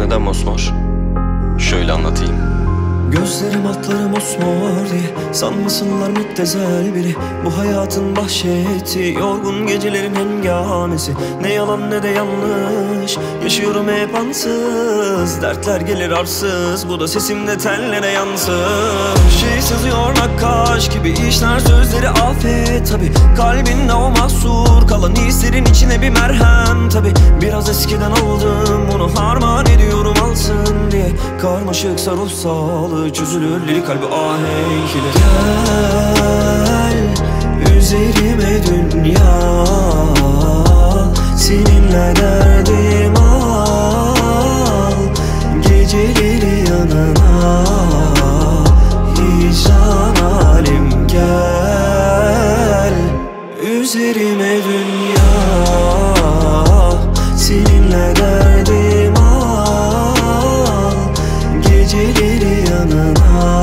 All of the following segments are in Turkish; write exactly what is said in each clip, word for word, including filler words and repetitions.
neden mosmor? Şöyle anlatayım. Gözlerim atlarım osmor diye sanmasınlar müptezel biri. Bu hayatın vahşeti, yorgun gecelerin hengamesi. Ne yalan ne de yanlış, yaşıyorum hep ansız. Dertler gelir arsız, bu da sesimde tellere yansın. Şey sızıyor nakkaş gibi, işler sözleri afet tabi. Kalbinde o mahsur kalan hislerin içine bir merhem tabi. Biraz eskiden aldım, bunu harman ediyorum alsın diye. Karmaşıksa ruh sağlığı çözülür lili kalbi ahenk ile. Gel üzerime dünya, seninle derdim al. Geceleri yanına hicran halim gel. Üzerime dünya, seninle derdim al. Geceleri yanına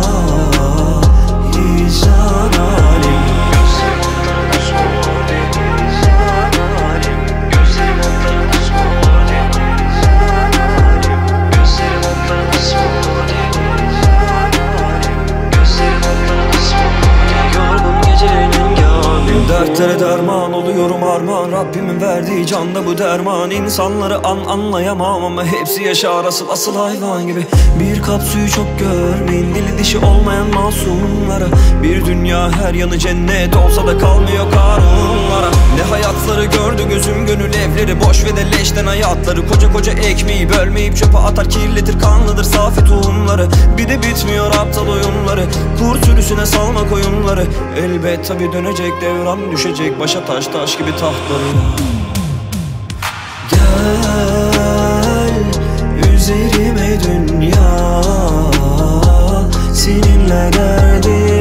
hicran halim. Gözlerim atlarına sor diye hicran halim. Gözlerim atlarına sor diye hicran halim. Gözlerim atlarına sor diye hicran halim. Gözlerim atlarına sor diye. Yorgun gecelerin hengamı, dertlere derman oluyorum armağan. Rabbimin verdiği canda bu derman. İnsanları an anlayamam ama hepsi yaşar asıl asıl hayvan gibi. Bir kap suyu çok görmeyin, dili dişi olmayan masumlara. Bir dünya her yanı cennet olsa da kalmıyor karunlara. Ne hayatları gördü gözüm, gönül evleri boş ve de leşten hayatları. Koca koca ekmeği bölmeyip çöpe atar, kirletir kanlıdır safi tohumları. Bir de bitmiyor aptal oyunları, kurt sürüsüne salma koyunları. Elbet tabi dönecek devran, düşecek başa taş taş gibi tahtlarına. Gel üzerime dünya, seninle derdim